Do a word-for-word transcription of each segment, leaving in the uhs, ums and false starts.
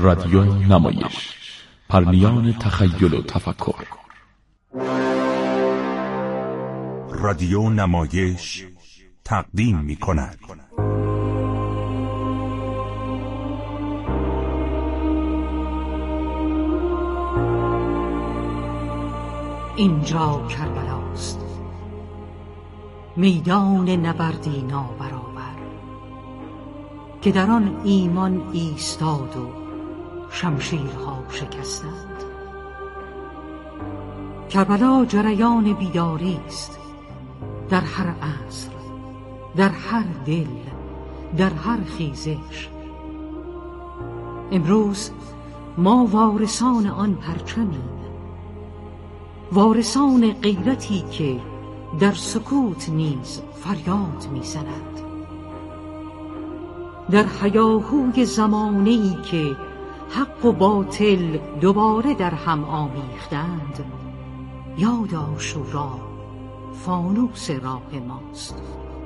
رادیو نمایش، پرنیان تخیل و تفکر. رادیو نمایش تقدیم می کند اینجا کربلاست، میدان نبردی نابرابر، که در آن ایمان ایستاد و شمشیرها شکستند. کربلا جریان بیداری است، در هر عصر، در هر دل، در هر خیزش. امروز ما وارثان آن پرچمیم، وارثان غیرتی که در سکوت نیز فریاد می‌زند. در هیاهوی زمانه‌ای که حق و باطل دوباره در هم آمیختند، یاد عاشورا فانوس راه ماست.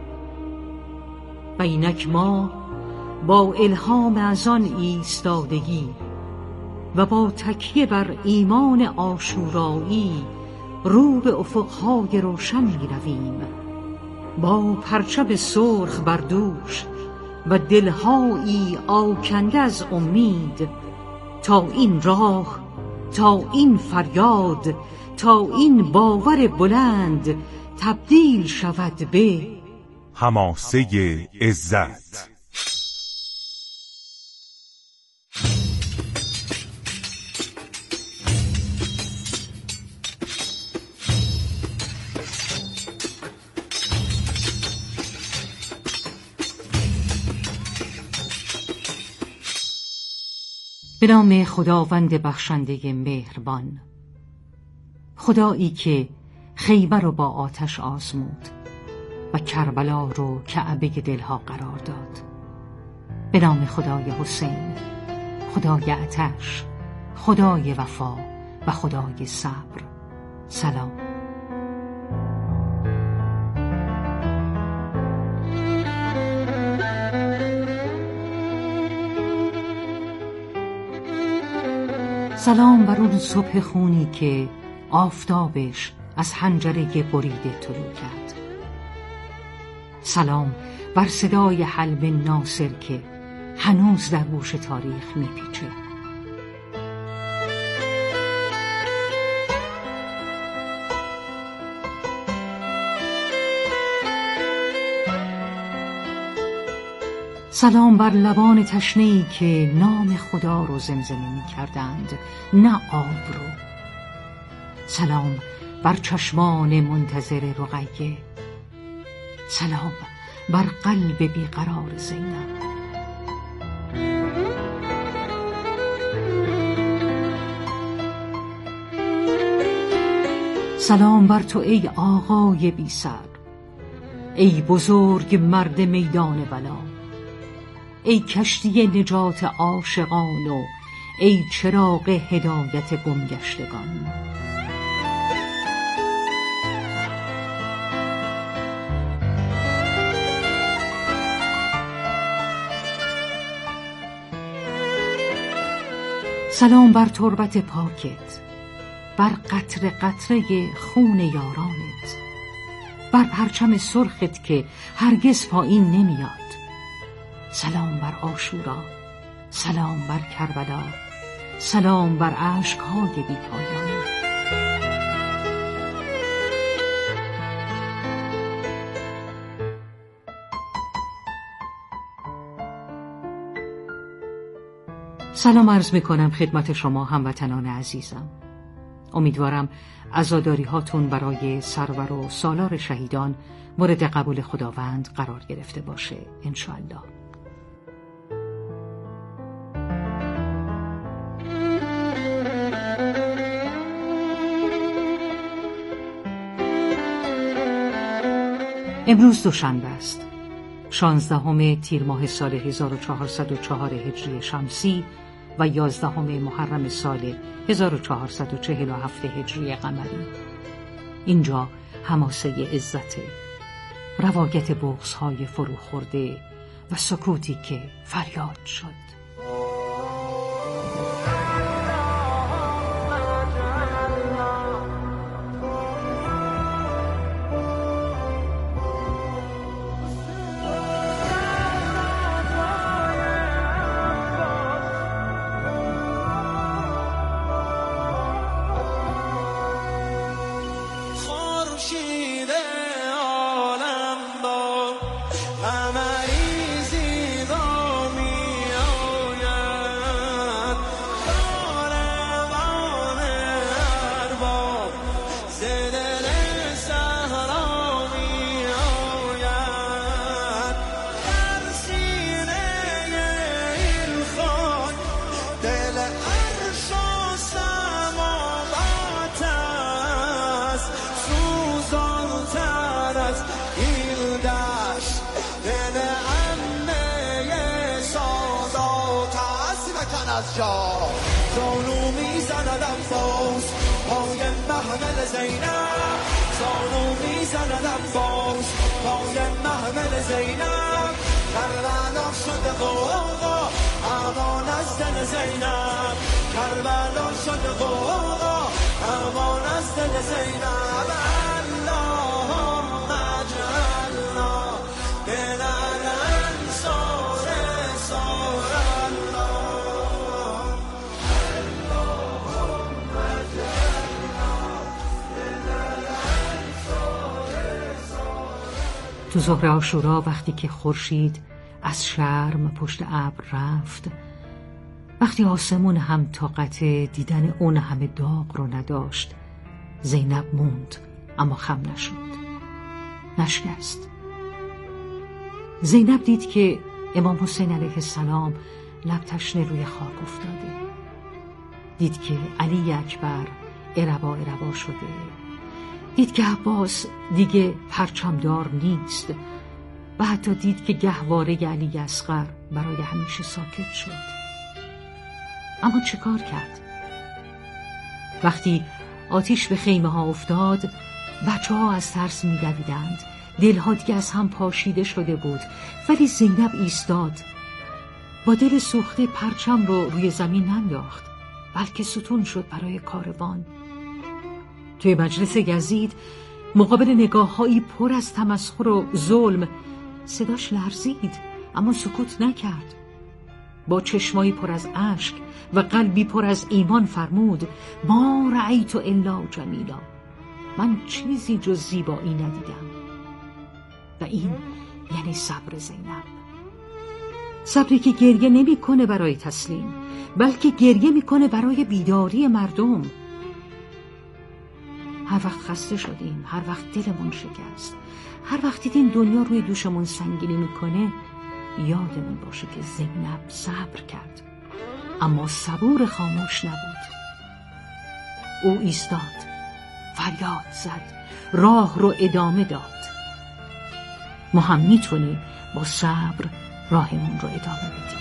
و اینک ما با الهام از آن ایستادگی و با تکیه بر ایمان عاشورایی رو به افقهای روشن می رویم، با پرچم سرخ بر دوش و دلهایی آکنده از امید، تا این راه، تا این فریاد، تا این باور بلند تبدیل شود به حماسه عزت. به نام خداوند بخشنده مهربان، خدایی که خیبر رو با آتش آزمود و کربلا رو کعبه دلها قرار داد. به نام خدای حسین، خدای آتش، خدای وفا و خدای صبر. سلام. سلام بر اون صبح خونی که آفتابش از حنجره بریده طلوع کرد. سلام بر صدای حلب ناصر که هنوز در گوش تاریخ میپیچه. سلام بر لبان تشنه‌ای که نام خدا رو زمزمه می کردند، نه آب رو. سلام بر چشمان منتظر رقیه. سلام بر قلب بیقرار زینب. سلام بر تو ای آقای بی سر، ای بزرگ مرد میدان بلا، ای کشتی نجات عاشقان و ای چراغ هدایت گمگشتگان. سلام بر تربت پاکت، بر قطره قطره خون یارانت، بر پرچم سرخت که هرگز پایین نمیاد. سلام بر عاشورا، سلام بر کربلا، سلام بر اشک‌های بی پایان. سلام عرض می‌کنم خدمت شما هموطنان عزیزم. امیدوارم عزاداری هاتون برای سرور و سالار شهیدان مورد قبول خداوند قرار گرفته باشه انشاءالله. امروز دوشنبه است، شانزدهم تیر ماه سال هزار و چهارصد و چهار هجری شمسی و یازدهم محرم سال هزار و چهارصد و چهل و هفت هجری قمری. اینجا حماسه عزته، روایت بغض‌های فرو خورده و سکوتی که فریاد شد. از جا زانو میزندم باز پای محمل زینب زانو میزندم باز پای محمل زینب کربلا شده غوغا امان از دل زینب کربلا شده غوغا امان از دل زینب اللهم اجعلنا من الانصار صار الله اللهم اجعلنا من الانصار صار. تو ظهر عاشورا وقتی که خورشید از شرم پشت ابر رفت، وقتی آسمون هم طاقت دیدن اون همه داغ رو نداشت، زینب موند اما خم نشد، نشکست. زینب دید که امام حسین علیه السلام لب تشنه روی خاک افتاده، دید که علی اکبر اربا اربا شده، دید که عباس دیگه پرچمدار نیست و حتی دید که گهواره علی اصغر برای همیشه ساکت شد. اما چه کار کرد؟ وقتی آتیش به خیمه ها افتاد، بچه ها از ترس می دویدند، دلها دیگه از هم پاشیده شده بود، ولی زینب ایستاد، با دل سوخته پرچم رو روی زمین ننداخت، بلکه ستون شد برای کاروان. توی مجلس یزید مقابل نگاه‌هایی پر از تمسخر و ظلم صداش لرزید اما سکوت نکرد. با چشمایی پر از اشک و قلبی پر از ایمان فرمود: ما رأیت الا جمیلا، من چیزی جز زیبایی ندیدم. و این یعنی صبر زینب، صبری که گریه نمی کنه برای تسلیم، بلکه گریه می کنه برای بیداری مردم. هر وقت خسته شدیم، هر وقت دلمون شکست، هر وقت دیدیم دنیا روی دوشمون سنگینی میکنه، یادمون باشه که زینب صبر کرد اما صبور خاموش نبود. او ایستاد، فریاد زد، راه رو ادامه داد. ما هم میتونیم با صبر راهمون رو ادامه بدیم.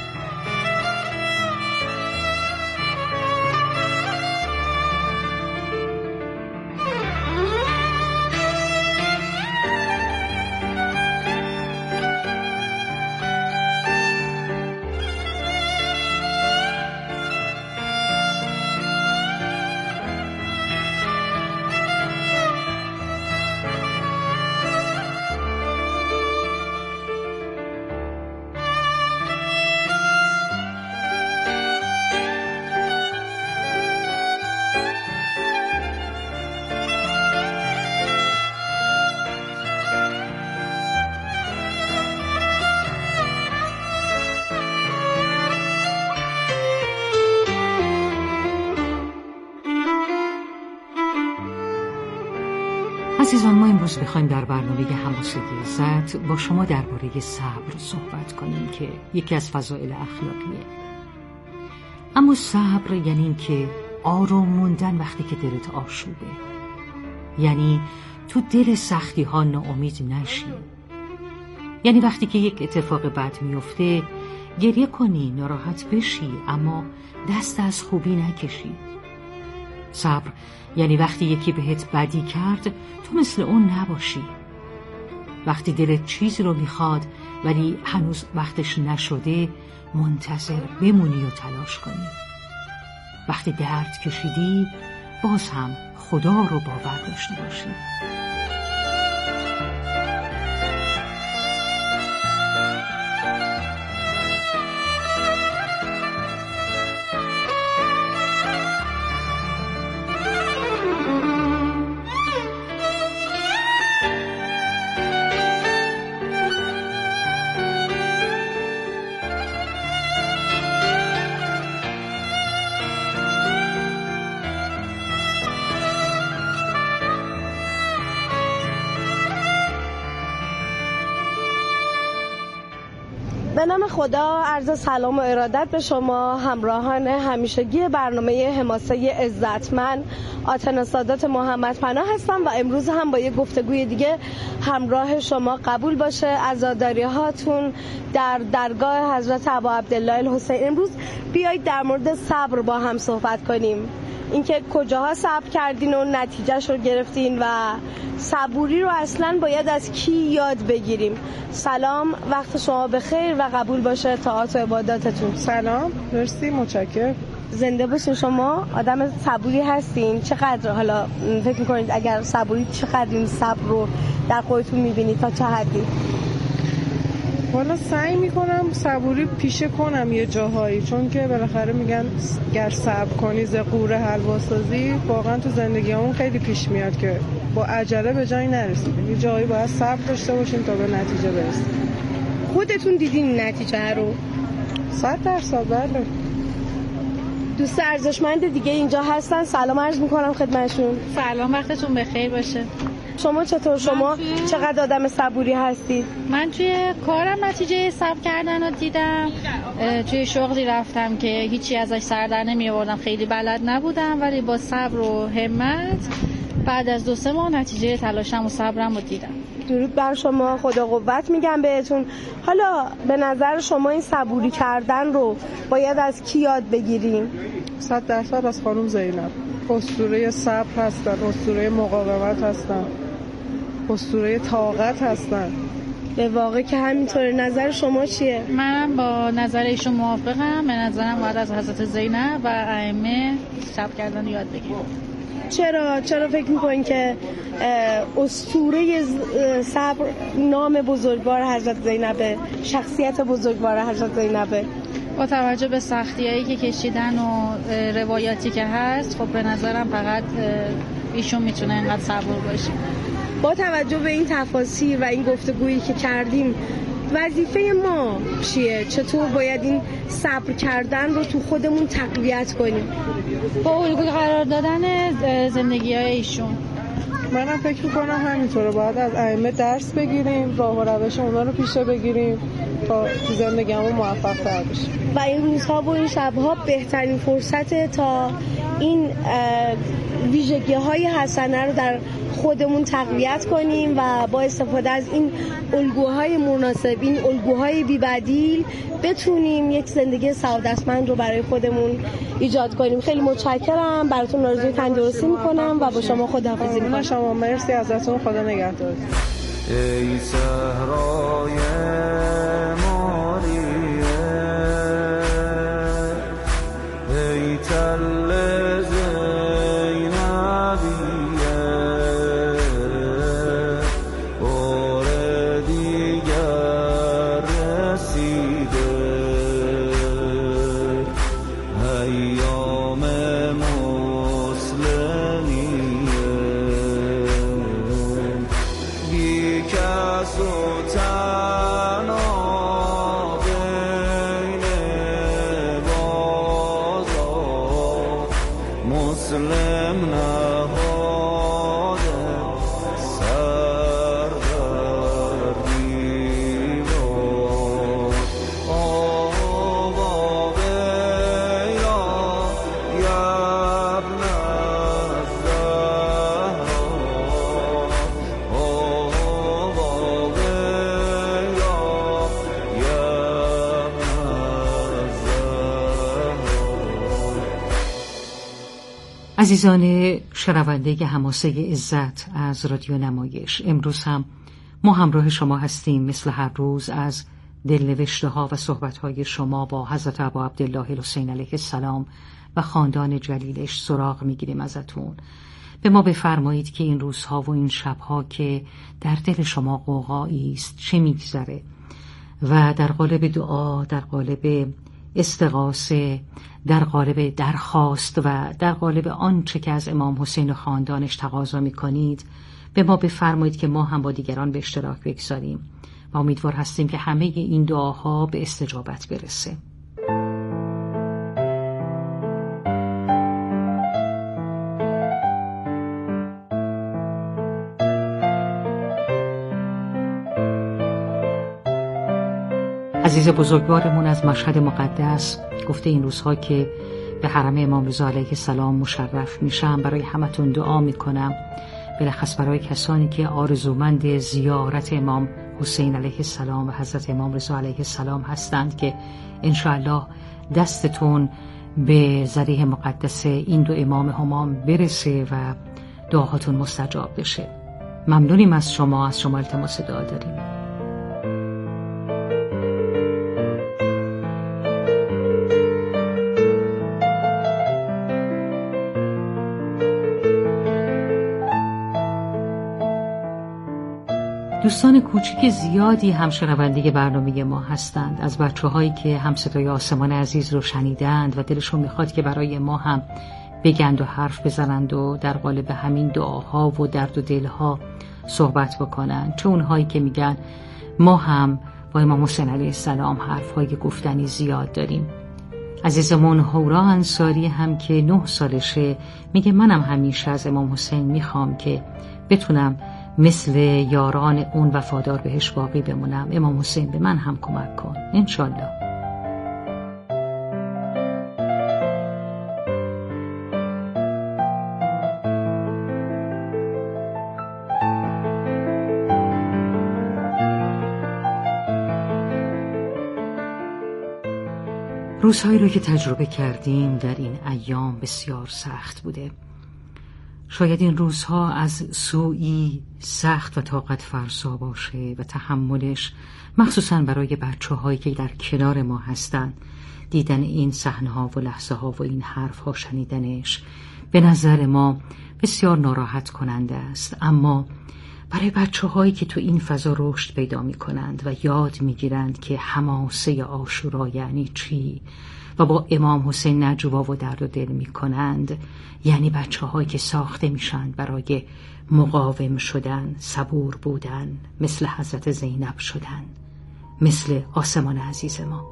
عزیزان، ما امروز بخوایم در برنامه حماسه عزت با شما درباره صبر صحبت کنیم که یکی از فضائل اخلاقیه. اما صبر یعنی این که آروم موندن وقتی که دلت آشوبه، یعنی تو دل سختی ها ناامید نشی، یعنی وقتی که یک اتفاق بد میفته گریه کنی، ناراحت بشی، اما دست از خوبی نکشی. صبر یعنی وقتی یکی بهت بدی کرد تو مثل اون نباشی، وقتی دلت چیزی رو میخواد ولی هنوز وقتش نشده منتظر بمونی و تلاش کنی. وقتی درد کشیدی باز هم خدا رو باور داشته باشی. به نام خدا، عرض سلام و ارادت به شما همراهان همیشگی برنامه حماسه عزت. من آتنا سادات محمد پناه هستم و امروز هم با یک گفتگوی دیگه همراه شما. قبول باشه عزاداری هاتون در درگاه حضرت ابا عبدالله الحسین. امروز بیایید در مورد صبر با هم صحبت کنیم، اینکه کجاها صبر کردین و نتیجهش رو گرفتین و صبوری رو اصلا باید از کی یاد بگیریم. سلام، وقت شما بخیر و قبول باشه طاعات و عباداتتون. سلام، مرسی، متشکرم. زنده باشین. شما آدم صبوری هستین؟ چقدر حالا فکر میکنید اگر صبوری چقدر این صبر رو در خودتون میبینید؟ تا چه حدی؟ والا سعی میکنم صبوری پیشه کنم یه جاهایی، چون که بالاخره میگن گر صبر کنی ز قوره حلوا سازی. واقعا تو زندگیمون خیلی پیش میاد که با عجله به جایی نرسیم، یه جایی باید صبر داشته باشیم تا به نتیجه برسیم. خودتون دیدین نتیجه رو؟ صد درصد بله. دوست ارزشمند دیگه اینجا هستن، سلام عرض میکنم خدمتشون. سلام، وقتتون بخیر باشه. شما چطور؟ شما توی... چقدر آدم صبوری هستید؟ من توی کارم نتیجه صبر کردن رو دیدم. توی شغلی رفتم که هیچی ازش سر در نمی آوردم، خیلی بلد نبودم، ولی با صبر و همت بعد از دو سه ماه نتیجه تلاشم و صبرم رو دیدم. درود بر شما، خدا قوت میگم بهتون. حالا به نظر شما این صبوری کردن رو باید از کی یاد بگیریم؟ صد درصد از خانم زینب. اسطوره صبر هستن، اسطوره مقاومت هستن، اسطوره طاقت هستن. به واقع که همینطوره. نظر شما چیه؟ من با نظر ایشون موافقم. به نظرم باید از حضرت زینب و ائمه صبر کردن یاد بگیریم. چرا چرا فکر می‌کنین که اسطوره صبر نام بزرگوار حضرت زینبه، شخصیت بزرگوار حضرت زینبه؟ با توجه به سختی‌هایی که کشیدن و روایاتی که هست، خب به نظرم فقط ایشون میتونه اینقدر صبور باشه. با توجه به این تفاصیل و این گفتگویی که کردیم، وظیفه ما چیه؟ چطور باید این صبر کردن رو تو خودمون تقویت کنیم؟ با الگو قرار دادن زندگی‌های ایشون. منم فکر می‌کنم همینطوره، باید از ائمه درس بگیریم، راه و روش اونا رو پیشه بگیریم تا زندگیمون موفق‌تر بشه. و این روزها و این شب‌ها بهترین فرصته تا این ویژگی‌های حسنه رو در خودمون تقویت کنیم و با استفاده از این الگوهای مناسب، این الگوهای بی‌بدیل، بتونیم یک زندگی سعادتمند رو برای خودمون ایجاد کنیم. خیلی متشکرم، براتون آرزوی تندرستی میکنم و با شما خداحافظی میکنم. شما مرسی ازتون، خدا نگهدار. ای صحرای ماریه، ای تل عزیزان شنونده حماسه عزت از رادیو نمایش، امروز هم ما همراه شما هستیم. مثل هر روز از دلنوشته ها و صحبت های شما با حضرت ابا عبدالله الحسین علیه السلام و خاندان جلیلش سراغ میگیریم ازتون. به ما بفرمایید که این روزها و این شبها که در دل شما قوقایی است چه میگذره و در قالب دعا، در قالب استغاثه، در قالب درخواست و در قالب آنچه که از امام حسین و خاندانش تقاضا می‌کنید به ما بفرمایید که ما هم با دیگران به اشتراک بگذاریم و امیدوار هستیم که همه این دعاها به استجابت برسه. عزیز بزرگوارمون از مشهد مقدس گفته این روزها که به حرم امام رضا علیه السلام مشرف میشم برای همتون دعا میکنم، بلخص برای کسانی که آرزومند زیارت امام حسین علیه السلام و حضرت امام رضا علیه السلام هستند که انشاءالله دستتون به ذریح مقدس این دو امام همام برسه و دعاهاتون مستجاب بشه. ممنونیم از شما، از شما التماس دعا داریم. دوستان کوچیک زیادی هم شنونده برنامه ما هستند، از بچه هایی که هم صدای آسمان عزیز رو شنیدند و دلشون میخواد که برای ما هم بگند و حرف بزنند و در قالب همین دعاها و درد و دلها صحبت بکنن، چه اونهایی که میگن ما هم با امام حسین علیه السلام حرفهای گفتنی زیاد داریم. عزیزمون هورا انصاری هم که نه سالشه میگه منم همیشه از امام حسین میخوام که بتونم مثل یاران اون وفادار بهش باقی بمونم. امام حسین به من هم کمک کن انشالله. روزهایی رو که تجربه کردیم در این ایام بسیار سخت بوده. شاید این روزها از سوئی سخت و طاقت فرسا باشه و تحملش مخصوصا برای بچه هایی که در کنار ما هستن، دیدن این صحنه ها و لحظه ها و این حرف ها شنیدنش به نظر ما بسیار ناراحت کننده است. اما برای بچه هایی که تو این فضا رشد پیدا می کنند و یاد می گیرند که حماسه عاشورا یعنی چی و با امام حسین نجوا و درد و دل می کنند، یعنی بچه هایی که ساخته میشن برای مقاوم شدن، صبور بودن، مثل حضرت زینب شدن، مثل آسمان عزیز ما.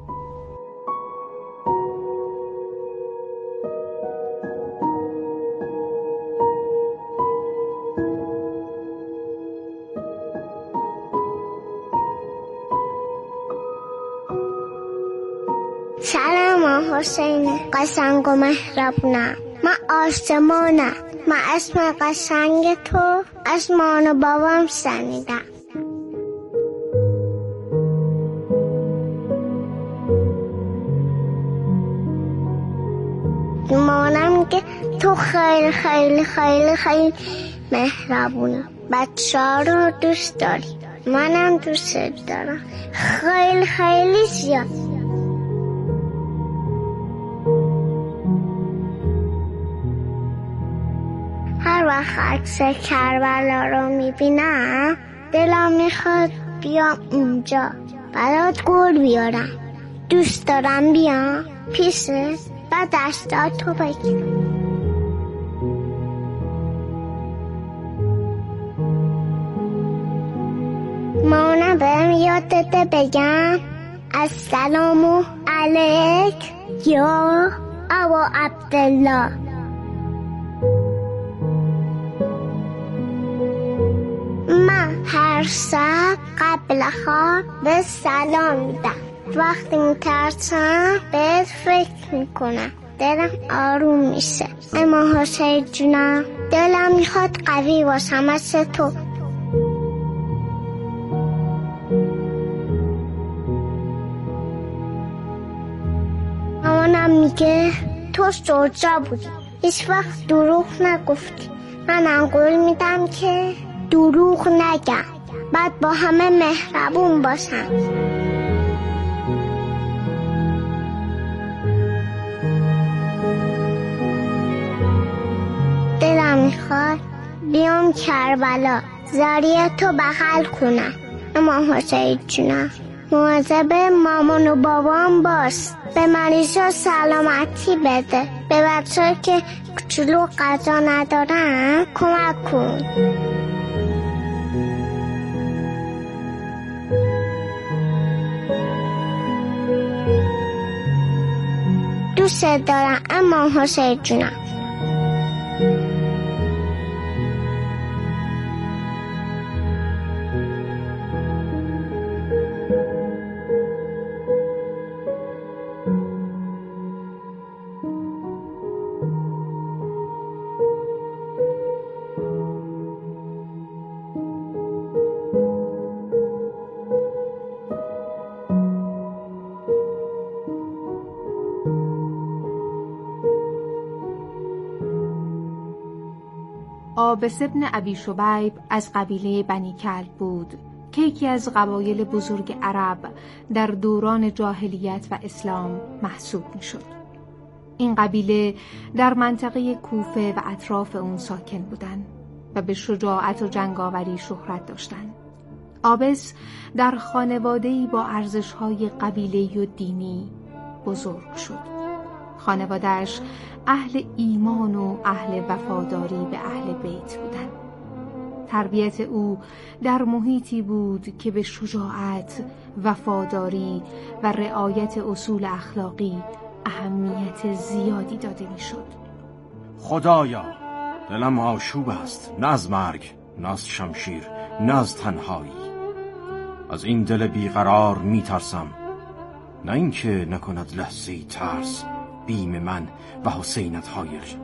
سلام حسین قشنگ و مهربونم، من آسمانم، من اسم قشنگ تو اسمان و بابام شنیدم. مامانم که تو خیلی خیلی خیلی خیلی مهربونی، بچه ها رو دوست داری، منم دوست دارم خیلی خیلی زیاد. هر وقت عکس کربلا رو میبینم دلم میخواد بیام اونجا برات گل بیارم. دوست دارم بیام پیشت و دستاتو بگیرم. مامانم بهم یادت بگم السلام علیک یا ابا عبدالله. من هر شب قبل خواب به سلام میدم. وقتی میترسم بهت فکر میکنم، دلم آروم میشه. اما حسین جونم دلم میخواد قوی باشم مثل تو. مامانم میگه تو شجاع بودی، هیچ وقت دروغ نگفتی. منم قول میدم که دروغ نگم، بعد با همه مهربون باشم. دلم میخواد بیام کربلا زاریه تو بغل کنم. اما حسین جونم مواظب مامان و بابام باش، به مریضا سلامتی بده، به بچه که کوچولو غذا ندارن کمک کن. دوست دارم اما حسین جونم. عابس ابن ابی شبیب از قبیله بنی کلب بود که یکی از قبایل بزرگ عرب در دوران جاهلیت و اسلام محسوب می شد. این قبیله در منطقه کوفه و اطراف اون ساکن بودند و به شجاعت و جنگاوری شهرت داشتند. عابس در خانواده‌ای با ارزش‌های قبیله‌ای و دینی بزرگ شد. خانواده‌اش اهل ایمان و اهل وفاداری به اهل بیت بودند. تربیت او در محیطی بود که به شجاعت، وفاداری و رعایت اصول اخلاقی اهمیت زیادی داده میشد. خدایا، دلم آشوب است، نه از مرگ، نه از شمشیر، نه از تنهایی. از این دل بیقرار میترسم، نه اینکه نکند لحظه‌ای ترس بیم من و حسینت حایل شد.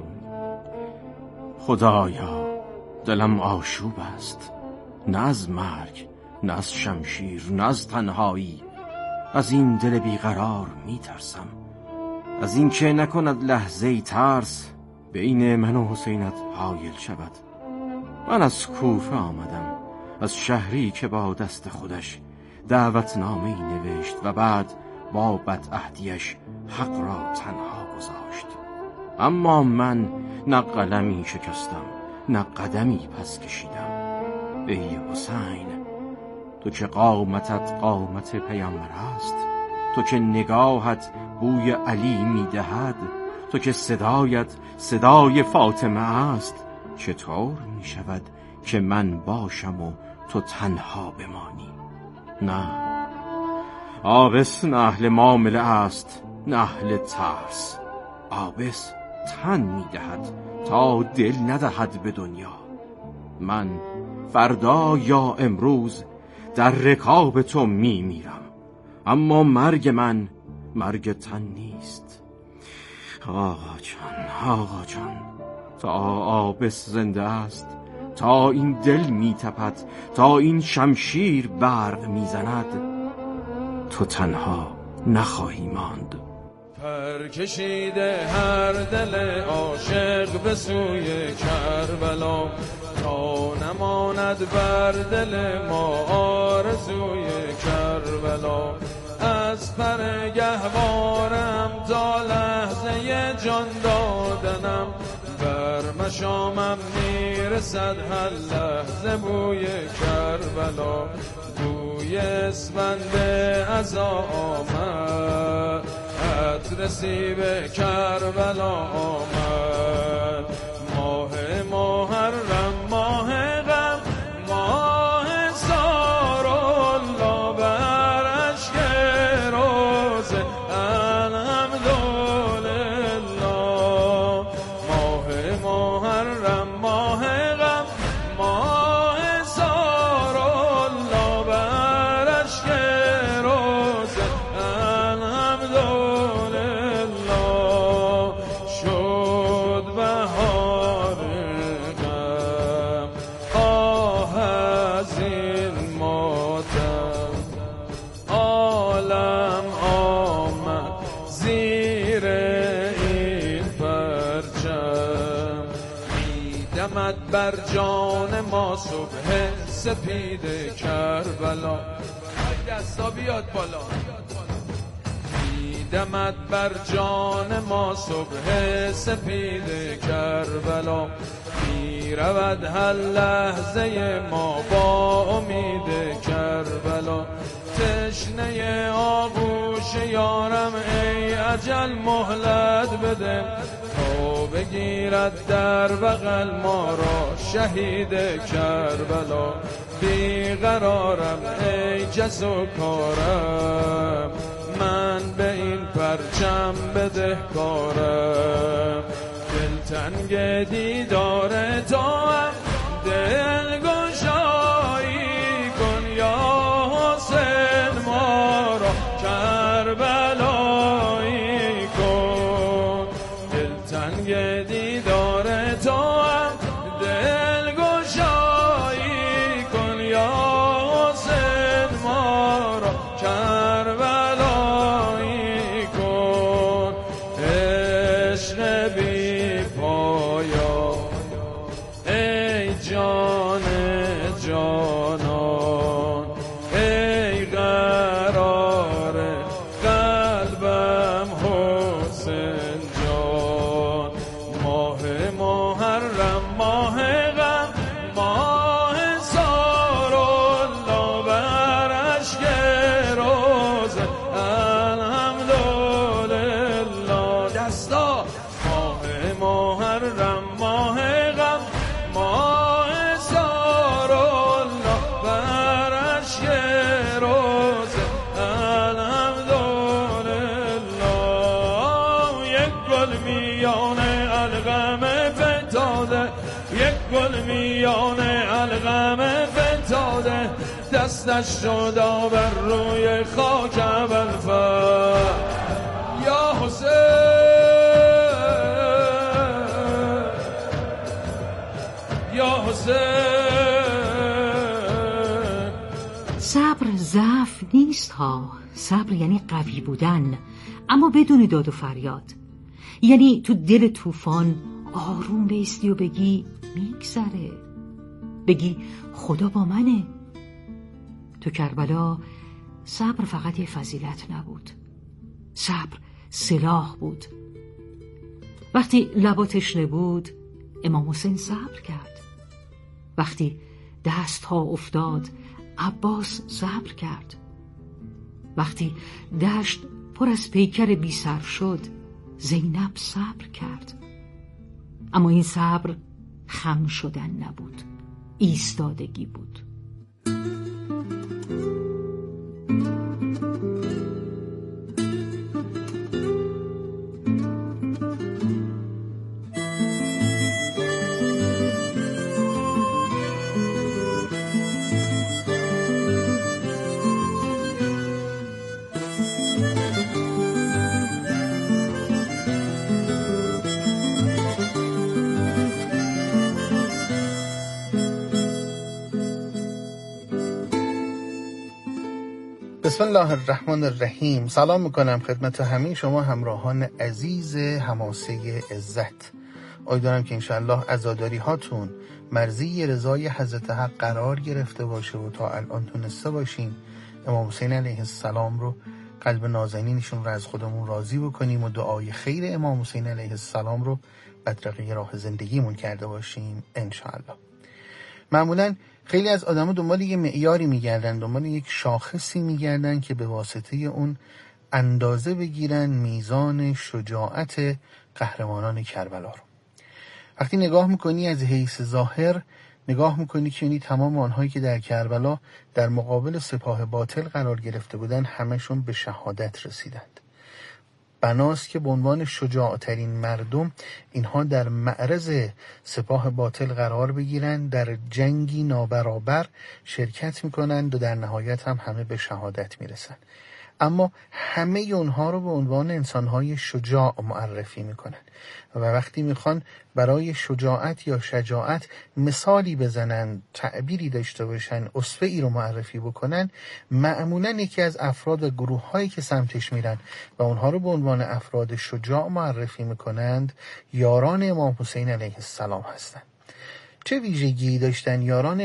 خدایا، دلم آشوب است، نه از مرگ، نه از شمشیر، نه از تنهایی. از این دل بیقرار میترسم، از این که نکند لحظه‌ای ترس بین من و حسینت حایل شود. من از کوفه آمدم، از شهری که با دست خودش دعوتنامه‌ای نوشت و بعد با بدعهدیش حق را تنها گذاشت. اما من نه قلمی شکستم، نه قدمی پس کشیدم. ای حسین، تو که قامتت قامت پیامبر است، تو که نگاهت بوی علی میدهد، تو که صدایت صدای فاطمه است، چطور می شود که من باشم و تو تنها بمانی؟ نه، عابس نه اهل معامله است، نه اهل ترس. عابس تن می دهد تا دل ندهد به دنیا. من فردا یا امروز در رکاب تو می میرم، اما مرگ من مرگ تن نیست. آقا جان، آقا جان، تا عابس زنده است، تا این دل می تپد، تا این شمشیر برق می زند، تو تنها نخواهی ماند. پر کشیده هر دل عاشق به سوی کربلا، تا نماند بر دل ما آرزوی کربلا. از پر گهوارم تا لحظه جان دادنم، بر مشامم میرسد هر لحظه بوی کربلا. بوی اسفند عزا آمد، عطر سیب کربلا آمد. ماه محرم، ماه غم، ماه سار الله، بر اشک روزه الحمدلله. ماه محرم، ماه غم، ماه سار الله، بر اشک روزه الحمدلله. شد بهار غم، آه از این ماتم، عالم آمد زیر این پرچم. میدمد بر جان ما صبح سپید کربلا. دستا بیاد بالا. میدمد بر جان ما صبح سپید کربلا. میرود هر لحظه ما با امید کربلا. تشنه آغوش یارم ای اجل مهلت بده، تا بگیرد در بغل ما را شهید کربلا. بیقرارم ای جز و کارم، من به این پرچم بدهکارم. دلتنگ دیدار تو هم دلگشایی کن یا حسین، ما را کربلایی کن. دلتنگ دیدار تو هم دلگشایی کن یا حسین، ما را کربلایی کن. عشق بی پایان، جان جانان، ای قرار قلبم حسین جان. ماه محرم ماه غم ماه سار الله، بر اشک روزه الحمدلله. دستا ماه محرم ماه غم ماه سار الله، بر اشک روزه الحمدلله. یک گل میانه الغم فتاده، یک گل میانه الغم فتاده، دستش شده بر روی خاک ابوالفضل. یا حسین یا حسین. صبر ضعف نیست ها، صبر یعنی قوی بودن، اما بدون داد و فریاد. یعنی تو دل طوفان آروم بیستی و بگی میگذره، بگی خدا با منه. تو کربلا صبر فقط یه فضیلت نبود، صبر سلاح بود. وقتی لبا تشنه بود امام حسین صبر کرد، وقتی دست ها افتاد عباس صبر کرد، وقتی دشت پر از پیکر بی سر شد زینب صبر کرد. اما این صبر خم شدن نبود، ایستادگی بود. بسم الله الرحمن الرحیم. سلام میکنم خدمت همه شما همراهان عزیز حماسه عزت. امیدوارم که انشاءالله عزاداری هاتون مرضی رضای حضرت حق قرار گرفته باشه و تا الان تونسته باشیم امام حسین علیه السلام رو، قلب نازنینشون رو از خودمون راضی بکنیم و دعای خیر امام حسین علیه السلام رو بدرقه راه زندگیمون کرده باشیم انشاءالله. معمولاً خیلی از آدم‌ها دنبال یه معیاری میگردن، دنبال یک شاخصی میگردن که به واسطه اون اندازه بگیرن میزان شجاعت قهرمانان کربلا رو. وقتی نگاه میکنی از حیث ظاهر، نگاه میکنی که یعنی تمام آنهایی که در کربلا در مقابل سپاه باطل قرار گرفته بودن همشون به شهادت رسیدند. بناست که به عنوان شجاعترین مردم اینها در معرض سپاه باطل قرار بگیرن، در جنگی نابرابر شرکت میکنند و در نهایت هم همه به شهادت میرسن. اما همه اونها رو به عنوان انسانهای شجاع معرفی میکنن و وقتی میخوان برای شجاعت یا شجاعت مثالی بزنن، تعبیری داشته باشن، اسوه‌ای رو معرفی بکنن، معمولا یکی از افراد و گروه هایی که سمتش میرن و اونها رو به عنوان افراد شجاع معرفی میکنند یاران امام حسین علیه السلام هستن. چه ویژگی داشتن یاران